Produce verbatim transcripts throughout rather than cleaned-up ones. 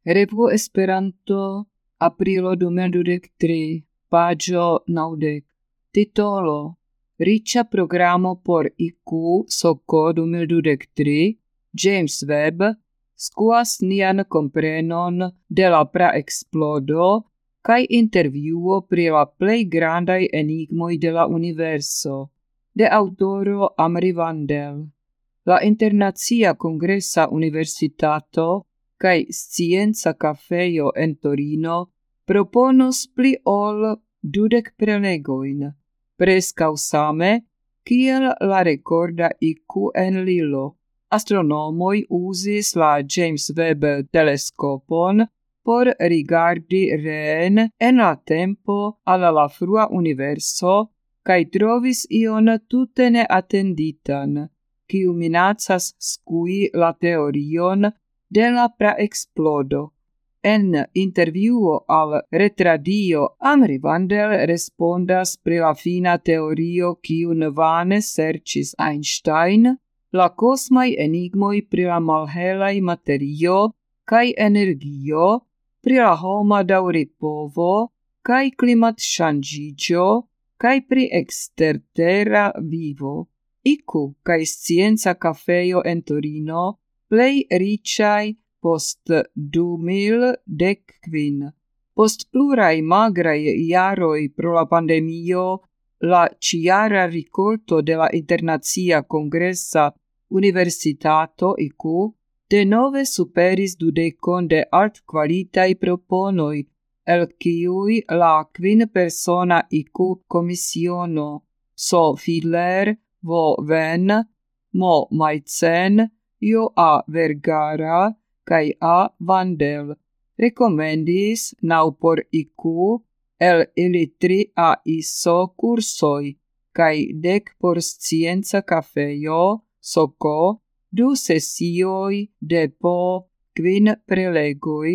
Revuo Esperanto aprilo du mil dudek tri, paĝo naŭdek. Titolo: Riĉa programo por I Q soko du mil dudek tri, James Webb skuas nian komprenon de la praeksplodo kaj intervjuo pri la plej grandaj enigmoj de la universo, de aŭtoro Amri Vandel. La Internacia Kongresa Universitato kaj Scienca Kafejo en Torino proponos pli ol dudek prelegojn, preskaŭ same kiel la rekorda I Q en Lilo. Astronomoj uzis la James Webb teleskopon por rigardi reen en la tempo al la frua universo kaj trovis ion tute neatenditan, kiu minacas skui la teorion de la praeksplodo. En intervjuo al Retradio Amri Vandel respondas pri la fina teorio kiun vane serĉis Einstein, la kosmaj enigmoj pri la malhelaj materio kaj energio, pri la homa daŭripovo kaj klimatŝanĝiĝo kaj pri ekstertera vivo. I Q kaj Scienca Kafejo en Torino plej riĉaj post du mil dek kvin. Post pluraj magraj jaroj pro la pandemio, la ĉiara rikolto de la Internacia Kongresa Universitato I Q denove superis dudekon de altkvalitaj proponoj, el kiuj la kvin-persona I Q komisiono S. Fiedler, V. Venn, M. Majcen, J. A. Vergara kaj A. Vandel rekomendis naŭ por I Q el ili tri A I S O kursoj kaj dek por Scienca Kafejo soko du sesioj de po kvin prelegoj,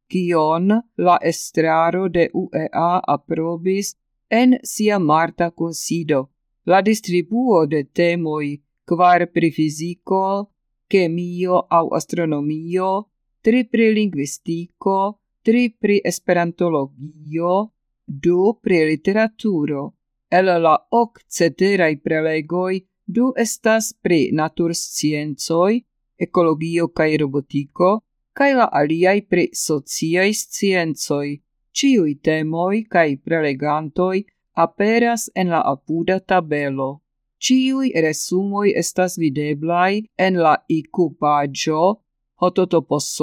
kion la estraro de U E A aprobis en sia marta kunsido. La distribuo de temoj kvar pri fiziko, kemio aŭ astronomio, tri pri lingvistiko, tri pri esperantologio, du pri literaturo. El la ok ceteraj prelegoj du estas pri natursciencoj, ekologio kaj robotiko, kaj la aliaj pri sociaj sciencoj. Ĉiuj temoj kaj prelegantoj aperas en la apuda tabelo. Ĉiuj resumoj estas videblaj en la I Q paĝo https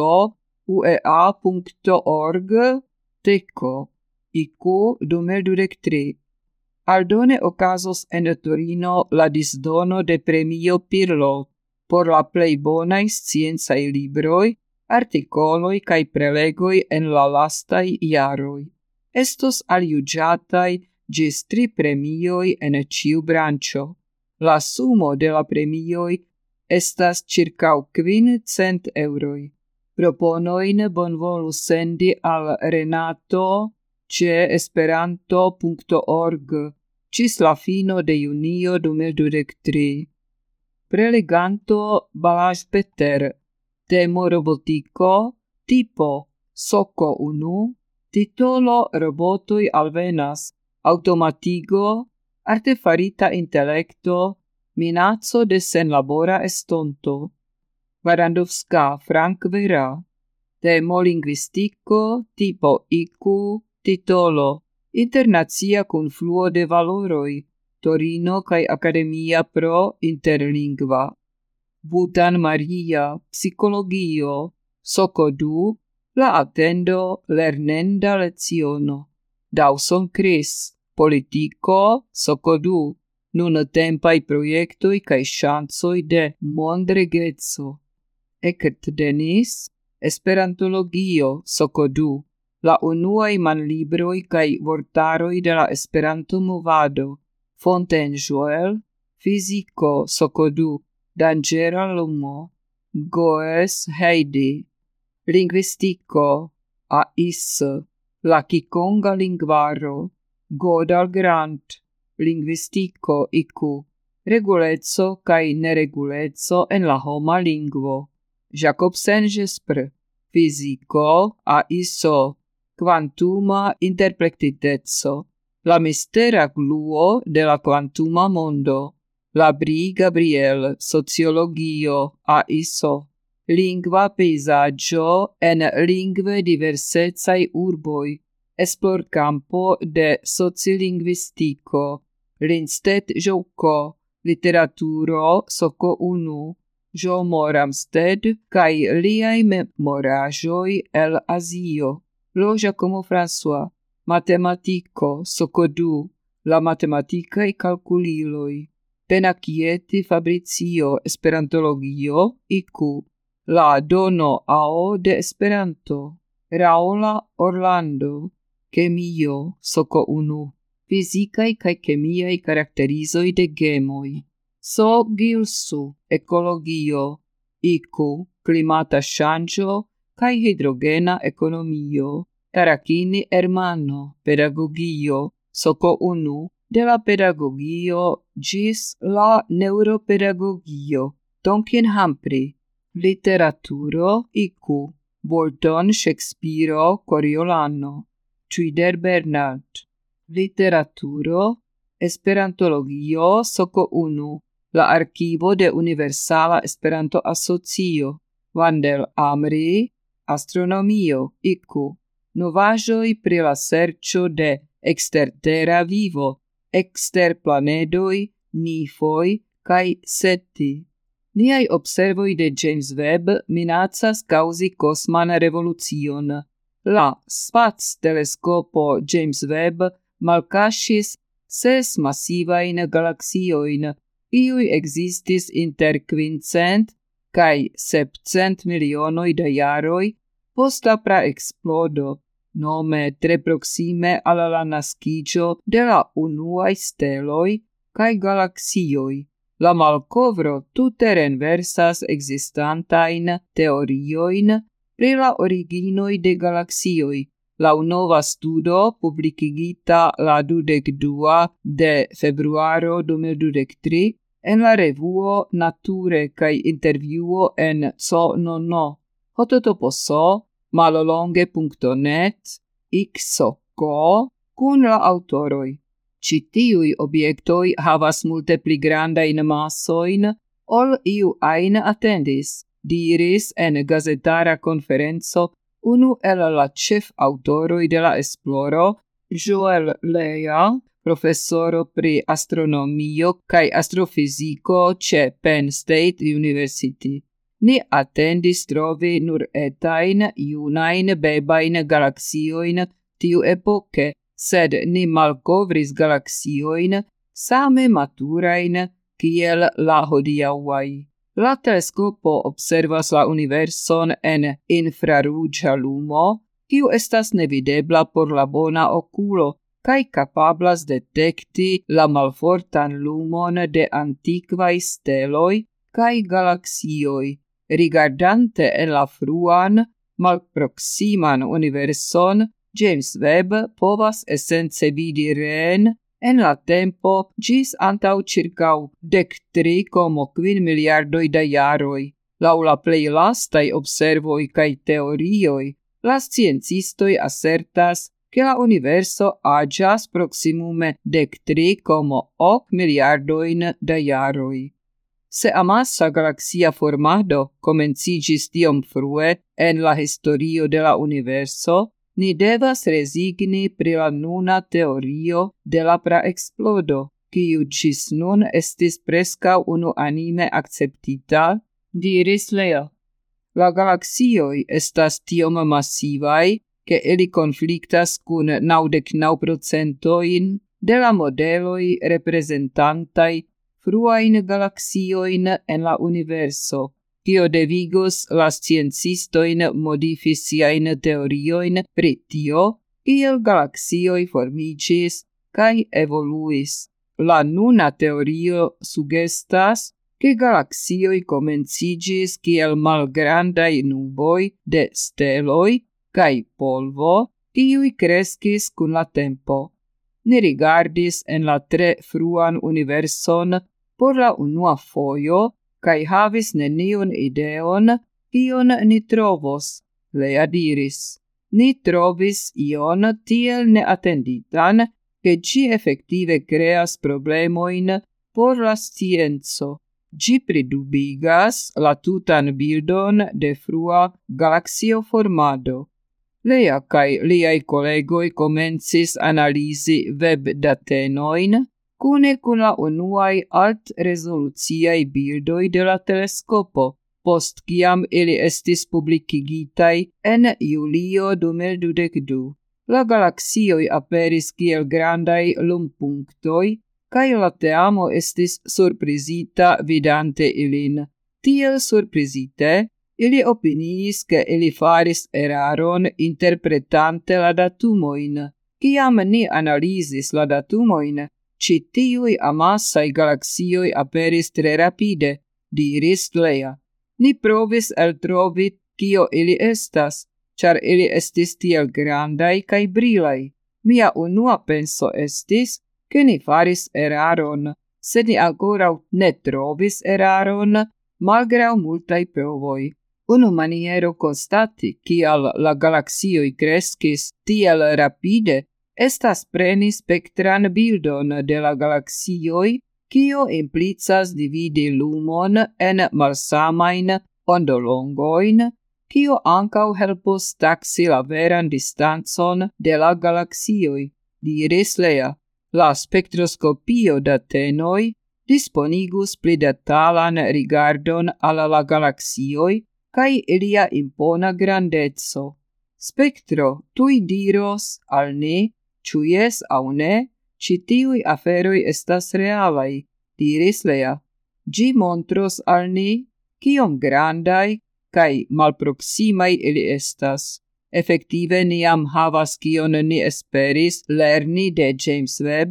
uea punkto org teko I Q du mil dudek tri. Aldone okazos en Torino la disdono de premio Pirlo por la plej bonaj sciencaj libroj, artikoloj kaj prelegoj en la lastaj jaroj. Estos aljuĝataj ĝis tri premioj en ĉiu branĉo. La sumo de la premioj estas ĉirkaŭ kvin-cent eŭroj. Proponojn bonvolu sendi al Renato ĉe esperanto punkto org ĝis la fino de junio du mil dudek tri. Preleganto Balázs Peter. Temo robotiko, tipo Soko unu, titolo Robotoj alvenas, aŭtomatigo, artefarita intelekto, minaco de senlabora estonto. Barandovská Frank Vera. Temo lingvistiko, tipo I Q, titolo Internacia kunfluo de valoroj, Torino kaj Akademia pro Interlingva. Butan Maria, psikologio, soko du, la atendo lernenda leciono. Dawson Chris, politiko, soko du, nuntempaj projektoj kaj ŝancoj de mondregeco. Eckert Denis, esperantologio, soko du, la unuaj manlibroj kaj vortaroj de la Esperanto-movado. Fontaine Joel, fiziko, soko du, danĝera lumo. Goes Heidi, lingvistiko, A I S, la kikonga lingvaro. Godal Grant, lingvistiko I Q, reguleco kaj nereguleco en la homa lingvo. Jacobsen Jesper, fisico a iso quantuma interpretitezo, la mistera gluo de la quantuma mondo, la Bri Gabriel sociologio a iso, lingua peisaggio en lingve diversecai urboi, esplor campo de sociolinguistico, Lindstedt Jouko, literaturo soco unu, Jo Moramsted, kai liai memoraĵoj el Azio, Lo Giacomo François, matematico soco du, la matematikaj kalkuliloj, Penakieti Fabrizio Esperantologio I Q, la dono ao de Esperanto, Raola Orlando, Kemio soco unu, fizikaj kaj kemiaj karakterizoj de gemoj, So Gilsu, ecologio, I Q, climata ŝanĝo kaj hidrogena ekonomio, Tarachini Ermanno, pedagogio, soco unu, de la pedagogio gis la neuropedagogio, Tonkin Humphrey, literaturo I Q, Bolton, Shakespeare, Coriolano, Twider Bernard, literaturo, esperantologio soco unu, la archivo de Universala Esperanto Asocio, Wandel Amri, astronomio I Q, novaĵoj pri la serĉo de ekstertera vivo, eksterplanedoj, nifoj kaj SETI. Niaj observoj de James Webb minacas kaŭzi kosman revolucion. La spac-teleskopo James Webb malkaŝis ses masivajn galaksiojn, kiuj ekzistis inter kvincent kaj sepcent milionoj da jaroj post la praeksplodo, nome tre proksime al la naskiĝo de la unuaj steloj kaj galaksioj. La malkovro tute renversas ekzistantajn teoriojn pri la originoj de galaksioj. Laŭ nova studo publikigita la dudek dua de februaro du mil dudek tri en la revuo Nature kaj intervjuo en Co no no, hototoposo, malolonge punkto net, ikso.ko, kun la aŭtoroj. Ĉi tiuj objektoj havas multe pli grandajn masojn, ol iu ajn atendis, diris en gazetara konferenco unu el la ĉefautoroj de la esploro, Joel Leja, profesoro pri astronomio kaj astrofiziko ĉe Penn State University. Ni atendis trovi nur etajn, junajn, bebajn galaksiojn tiuepoke, sed ni malkovris galaksiojn same maturajn kiel la hodiaŭaj. La teleskopo observas la universon en infraruĝa lumo, kiu estas nevidebla por la bona okulo kaj kapablas detekti la malfortan lumon de antikvaj steloj kaj galaksioj. Rigardante en la fruan, malproksiman universon, James Webb povas esence vidi reen en la tempo ĝis antaŭ ĉirkaŭ dek tri komo kvin miliardoj da jaroj. Laŭ la plej lastaj observoj kaj teorioj, la sciencistoj asertas, ke la universo aĝas proksimume dek tri komo ok miliardojn da jaroj. Se amasa galaksia formado komenciĝis tiom frue en la historio de la universo, ni devas rezigni pri la nuna teorio de la praeksplodo, kiu ĝis nun estis preskaŭ unuanime akceptita, diris Leo. La galaksioj estas tiom masivaj, ke ili konfliktas kun naŭdek naŭ procentojn de la modeloj reprezentantaj fruajn galaksiojn en la universo. Tio devigos la sciencistojn modifi siajn teoriojn pri tio, kiel galaksioj formiĝis kaj evoluis. La nuna teorio sugestas, ke galaksioj komenciĝis kiel malgrandaj nuboj de steloj kaj polvo, kiuj kreskis kun la tempo. Ni rigardis en la tre fruan universon por la unua fojo, kaj havis neniun ideon, kion ni trovos. Lea diris. Ni trovis ion tiel neattenditan, che gi effective creas problemoin por la scienzo. Gi pridubigas la tutan bildon de frua galaxio formado. Lea cae liai collegoi comencis analisi web datenoin, cune cun la unuai alt resoluciai bildoi de la telescopo, post ciam ili estis publicigitai en julio du mil dudekdu. La galaxioi aperis kiel grandai lumpunctoi, cae la teamo estis surprizita vidante ilin. Tiel surprizite, ili opiniis che ili faris eraron interpretante la datumoin. Ciam ni analisis la datumoin, ci tiui amassai galaxioi aperis tre rapide, diris Lea. Ni provis eltrovi cio ili estas, char ili estis tiel grandai cae brilai. Mia unua penso estis, che ni faris eraron, sed ni ancora ne trovis eraron, malgrau multai provoi. Unu maniero constati cial la galaxioi crescis tiel rapide estas preni spectran bildon de la galaxioi, cio implicas dividi lumon en malsamain ondolongoin, cio ancau helpos taxi la veran distanzon de la galaxioi, diris Lea. La spectroscopio datenoi disponigus pli detalan rigardon alla la galaxioi cae ilia impona grandezzo. Spectro tui diros al ni, ciu jes au ne, ci tiui aferoi estas realai, diris Lea. Gi montros al ni, ciom grandai cae malproximai ili estas. Effective niam havas cion ni esperis lerni de James Webb,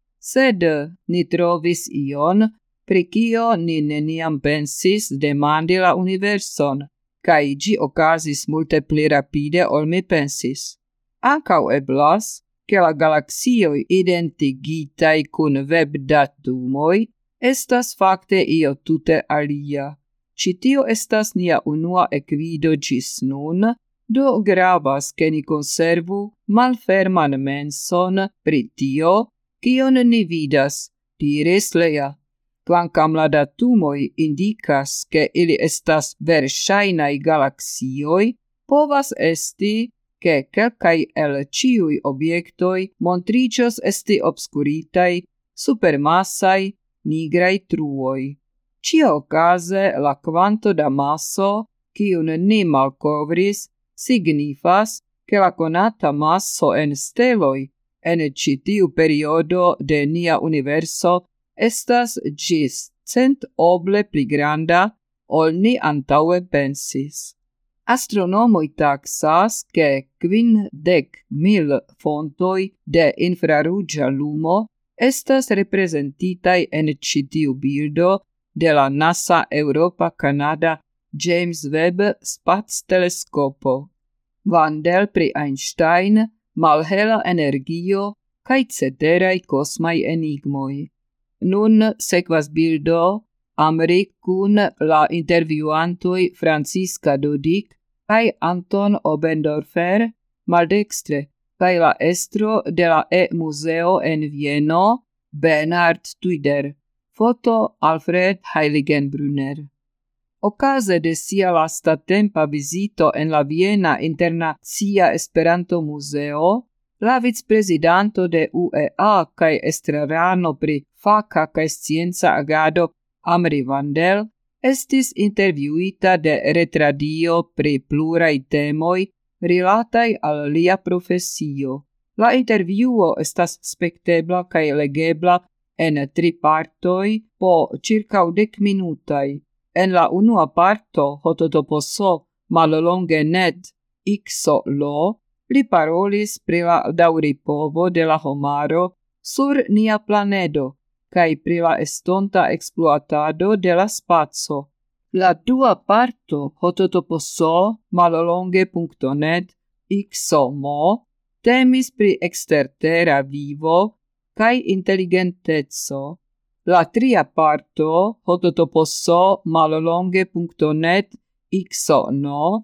sed ni trovis ion, pri cio ni neniam pensis demandi la universon, cae gi ocasis multe pli rapide ol mi pensis. Ancau eblas, che la galaxioi identigitai cun Webb datumoi estas facte io tute alia. Citio estas nia unua equido gis nun, do gravas che ni conservu malferman menson pri tio, cion ni vidas, diris Lea. Quancam la datumoi indicas che ili estas versainai galaxioi, povas esti che quelcai el ciui obiectoi montricios esti obscuritai supermassai nigrai truoi. Cia ocase la quanto da masso, ciun ni malcovris, signifas che la conata masso en steloi en citiu periodo de nia universo estas gis cent oble pli granda ol ni antaue pensis. Astronomoi taxas che quindec mil fontoi de infrarugia lumo estas representitai en citiu bildo de la NASA Europa Canada James Webb Space Telescopo. Vandel pri Einstein, malhela energio, cae ceterai cosmai enigmoi. Nun sequas bildo Amri cun la interviuantoi Franziska Dodik cae Anton Obendorfer maldextre, cae la estro de la E-Museo en Vieno, Bernhard Tuider. Foto Alfred Heiligenbrunner. Ocase de sia lasta tempa visito en la Viena Internazia Esperanto Museo, la vicepresidanto de U E A cae estrarano pri faca cae scienza agado Amri Vandel estis interviuita de retradio pri plurai temoi rilatai al lia profesio. La interviuo estas spectebla cae legebla en tri partoi po circa dec minutai. En la unua parto, hototoposo mallonge ned ixo lo, li parolis pri la daŭripovo de la homaro sur nia planedo, cae pri la estonta exploatado de la spaco. La dua parto, hototoposo mallonge.net ixo mo, temis pri extertera vivo cae intelligentezo. La tria parto, hototoposo mallonge.net ixo no,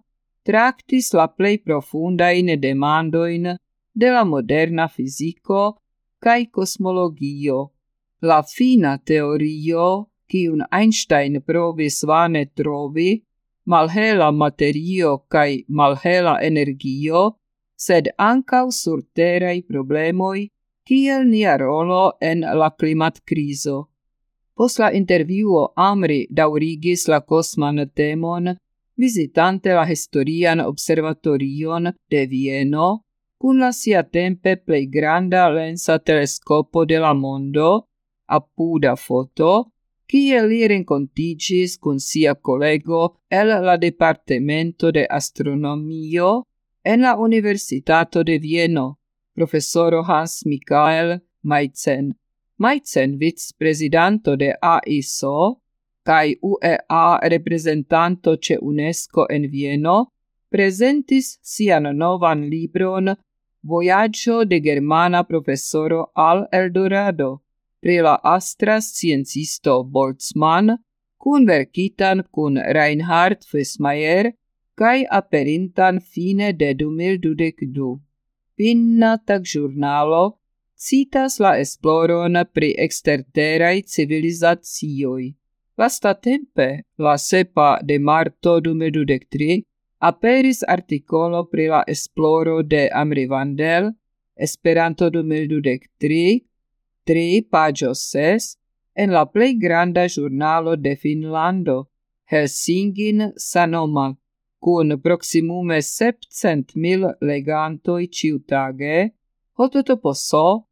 traktis la plej profundain demandoin de la moderna fiziko kaj kosmologio. La fina teorio, kiun Einstein provis vane trovi, malhela materio kaj malhela energio, sed ankaŭ surteraj problemoj, kiel nia rolo en la klimatkrizo. Post la intervjuo Amri daŭrigis la kosman temon, vizitante la historian observatorion de Vieno, kun la siatempe plej granda lensa teleskopo de la mondo, apuda foto, kie li renkontiĝis kun sia kolego el la departemento de astronomio en la Universitato de Vieno, profesoro Hans Michael Meitzen. Meitzen, vic-prezidanto de A I S O, kaj U E A reprezentanto ĉe UNESCO en Vieno, prezentis sian novan libron Vojaĝo de germana profesoro al Eldorado, pri la astra sciencisto Boltzmann, kunverkitan kun Reinhard Fessmayer kaj aperintan fine de du mil dudek du. Finna tagĵurnalo citas la esploron pri eksterteraj civilizacioj. Lastatempe, la sepa de marto du mil dudek tri, aperis artikolo pri la esploro de Amri Vandel, Esperanto du mil dudek tri, tri paĝo ses, en la plej granda ĵurnalo de Finnlando, Helsingin Sanomat, kun proksimume sepcent mil legantoj ĉiutage, https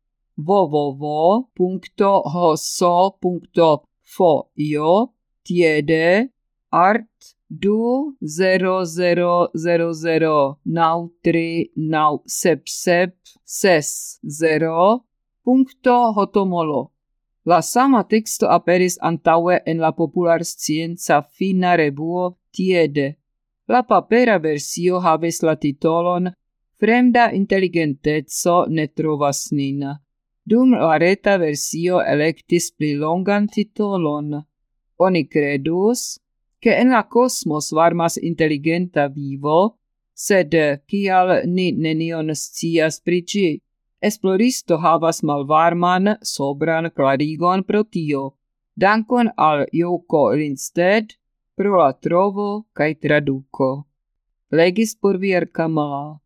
www punkto hoso punkto fo tiede art du zero zero zero zero naŭ tri naŭ sep sep ses zero punkto hotomolo. La sama teksto aperis antaŭe en la popularscienca finna revuo Tiede. La papera versio havis la titolon Fremda inteligenteco ne trovas nin, dum la reta versio elektis pli longan titolon. Oni kredus, ke en la kosmos varmas inteligenta vivo, sed kial ni nenion scias pri ĝi? Esploristo havas malvarman, sobran klarigon pro tio. Dankon al Jouko Lindstedt pro la trovo kaj traduko. Legis por Vierka Mala.